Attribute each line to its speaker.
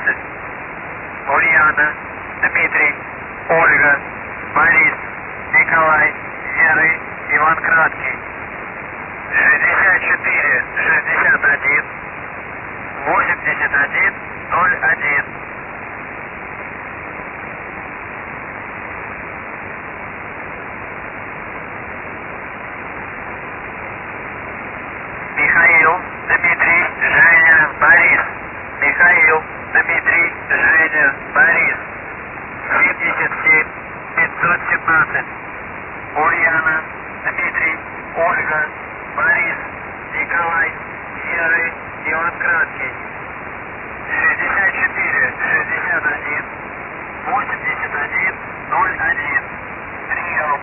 Speaker 1: 15. Ульяна, Дмитрий, Ольга, Борис, Николай, Серый, Иван Краткий. 64, 61, 81, 01. Михаил, Дмитрий, Женя, Борис. Михаил, Дмитрий, Женя, Борис. 77, 517. Ульяна, Дмитрий, Ольга, Борис, Николай, Серый, Иван Краткий. 64, 61, 81, 01. Прием.